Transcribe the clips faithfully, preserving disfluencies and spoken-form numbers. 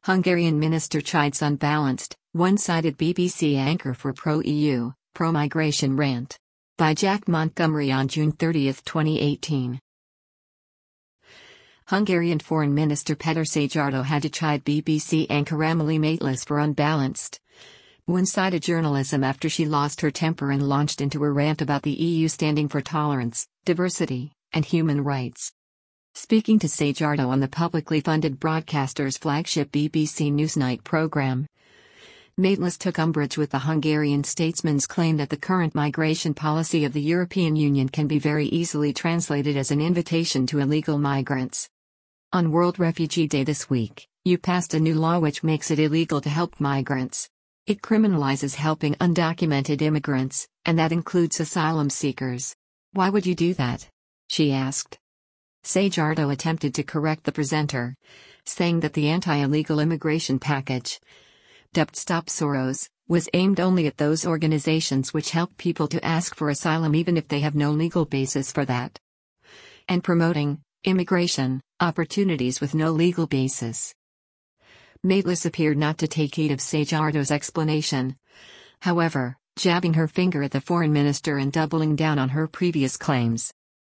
Hungarian minister chides unbalanced, one-sided B B C anchor for pro-E U, pro-migration rant. By Jack Montgomery on June thirtieth, twenty eighteen. Hungarian Foreign Minister Péter Szijjártó had to chide B B C anchor Emily Maitlis for unbalanced, one-sided journalism after she lost her temper and launched into a rant about the E U standing for tolerance, diversity, and human rights. Speaking to Szijjártó on the publicly funded broadcaster's flagship B B C Newsnight program, Maitlis took umbrage with the Hungarian statesman's claim that the current migration policy of the European Union can be very easily translated as an invitation to illegal migrants. On World Refugee Day this week, you passed a new law which makes it illegal to help migrants. It criminalizes helping undocumented immigrants, and that includes asylum seekers. Why would you do that? She asked. Szijjártó attempted to correct the presenter, saying that the anti-illegal immigration package, dubbed Stop Soros, was aimed only at those organizations which help people to ask for asylum even if they have no legal basis for that, and promoting immigration opportunities with no legal basis. Maitlis appeared not to take heed of Szijjártó's explanation, however, jabbing her finger at the foreign minister and doubling down on her previous claims.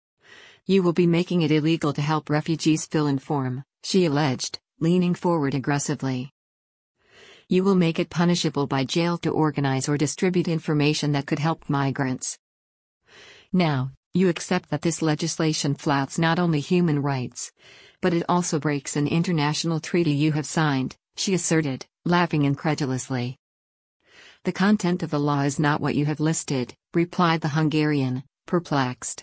You will be making it illegal to help refugees fill in form, she alleged, leaning forward aggressively. You will make it punishable by jail to organize or distribute information that could help migrants. Now, you accept that this legislation flouts not only human rights, but it also breaks an international treaty you have signed, she asserted, laughing incredulously. The content of the law is not what you have listed, replied the Hungarian, perplexed.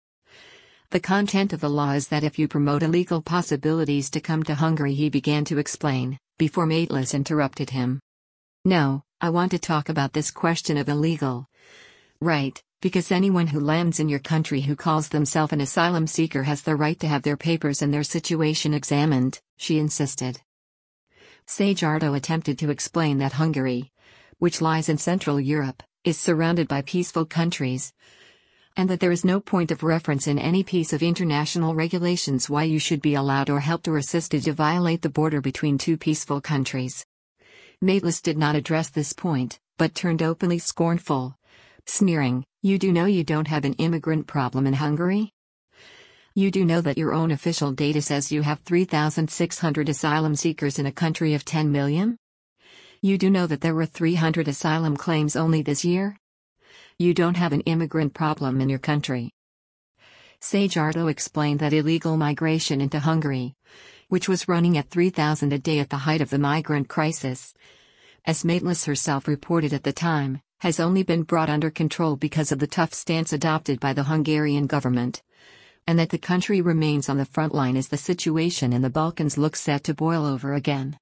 The content of the law is that if you promote illegal possibilities to come to Hungary, he began to explain, before Maitlis interrupted him. No, I want to talk about this question of illegal. Right, because anyone who lands in your country who calls themselves an asylum seeker has the right to have their papers and their situation examined, she insisted. Szijjártó attempted to explain that Hungary, which lies in Central Europe, is surrounded by peaceful countries, and that there is no point of reference in any piece of international regulations why you should be allowed or helped or assisted to violate the border between two peaceful countries. Maitlis did not address this point, but turned openly scornful, sneering, You do know you don't have an immigrant problem in Hungary? You do know that your own official data says you have three thousand six hundred asylum seekers in a country of ten million? You do know that there were three hundred asylum claims only this year? You don't have an immigrant problem in your country. Szijjártó explained that illegal migration into Hungary, which was running at three thousand a day at the height of the migrant crisis, as Maitlis herself reported at the time, has only been brought under control because of the tough stance adopted by the Hungarian government, and that the country remains on the front line as the situation in the Balkans looks set to boil over again.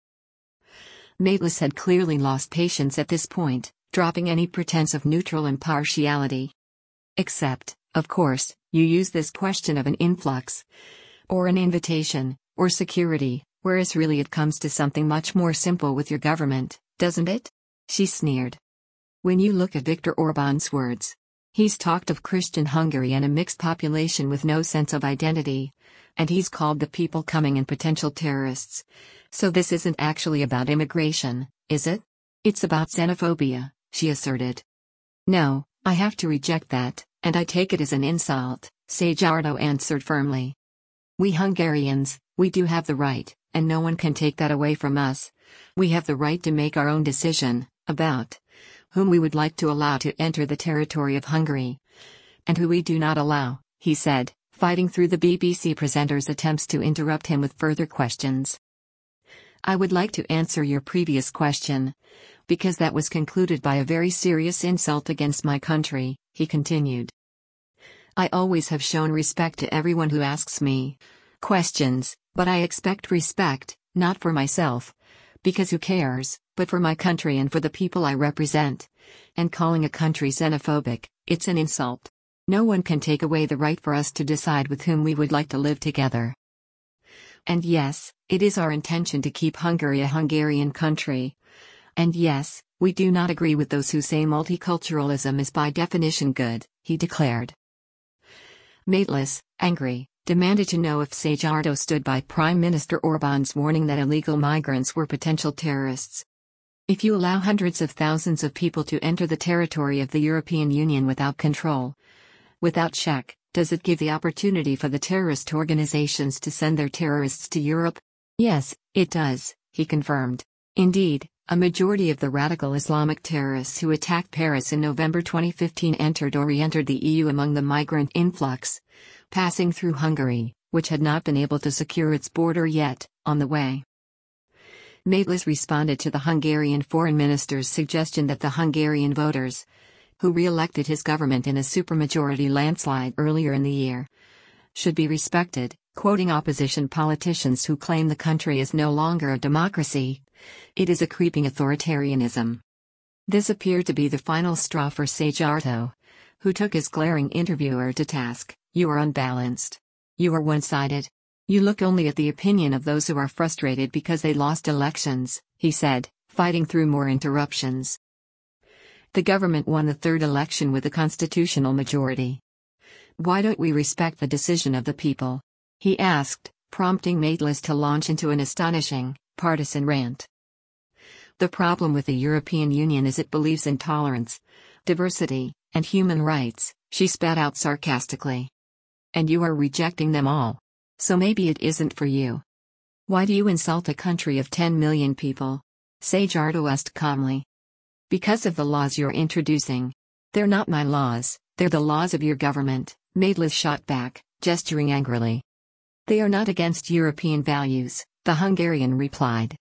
Maitlis had clearly lost patience at this point, dropping any pretense of neutral impartiality. Except, of course, you use this question of an influx, or an invitation, or security, whereas really it comes to something much more simple with your government, doesn't it? She sneered. When you look at Viktor Orbán's words, he's talked of Christian Hungary and a mixed population with no sense of identity, and he's called the people coming in potential terrorists. So this isn't actually about immigration, is it? It's about xenophobia, she asserted. No, I have to reject that, and I take it as an insult, Szijjártó answered firmly. We Hungarians, we do have the right, and no one can take that away from us. We have the right to make our own decision, about whom we would like to allow to enter the territory of Hungary, and who we do not allow, he said, fighting through the B B C presenter's attempts to interrupt him with further questions. I would like to answer your previous question, because that was concluded by a very serious insult against my country, he continued. I always have shown respect to everyone who asks me questions, but I expect respect, not for myself, because who cares, but for my country and for the people I represent. And calling a country xenophobic, it's an insult. No one can take away the right for us to decide with whom we would like to live together. And yes, it is our intention to keep Hungary a Hungarian country. And yes, we do not agree with those who say multiculturalism is by definition good, he declared. Maitlis, angry, demanded to know if Sajardo stood by Prime Minister Orban's warning that illegal migrants were potential terrorists. If you allow hundreds of thousands of people to enter the territory of the European Union without control, without check, does it give the opportunity for the terrorist organizations to send their terrorists to Europe? Yes, it does, he confirmed. Indeed, a majority of the radical Islamic terrorists who attacked Paris in November twenty fifteen entered or re-entered the E U among the migrant influx, passing through Hungary, which had not been able to secure its border yet, on the way. Maitlis responded to the Hungarian foreign minister's suggestion that the Hungarian voters, who re-elected his government in a supermajority landslide earlier in the year, should be respected, quoting opposition politicians who claim the country is no longer a democracy, it is a creeping authoritarianism. This appeared to be the final straw for Sajardo, who took his glaring interviewer to task. You are unbalanced. You are one-sided. You look only at the opinion of those who are frustrated because they lost elections, he said, fighting through more interruptions. The government won the third election with a constitutional majority. Why don't we respect the decision of the people? He asked, prompting Maitlis to launch into an astonishing, partisan rant. The problem with the European Union is it believes in tolerance, diversity, and human rights, she spat out sarcastically. And you are rejecting them all. So maybe it isn't for you. Why do you insult a country of ten million people? Sajardo asked calmly. Because of the laws you're introducing. They're not my laws, they're the laws of your government, Maitlis shot back, gesturing angrily. They are not against European values, the Hungarian replied.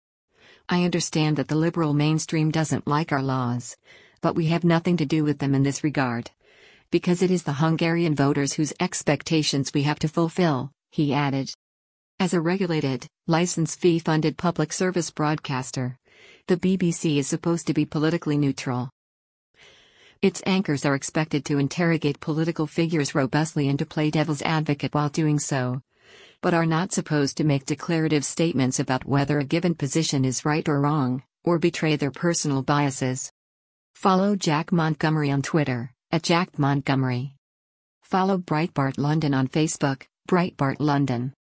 I understand that the liberal mainstream doesn't like our laws, but we have nothing to do with them in this regard. Because it is the Hungarian voters whose expectations we have to fulfill, he added. As a regulated, license fee-funded public service broadcaster, the B B C is supposed to be politically neutral. Its anchors are expected to interrogate political figures robustly and to play devil's advocate while doing so, but are not supposed to make declarative statements about whether a given position is right or wrong, or betray their personal biases. Follow Jack Montgomery on Twitter, at Jack Montgomery. Follow Breitbart London on Facebook, Breitbart London.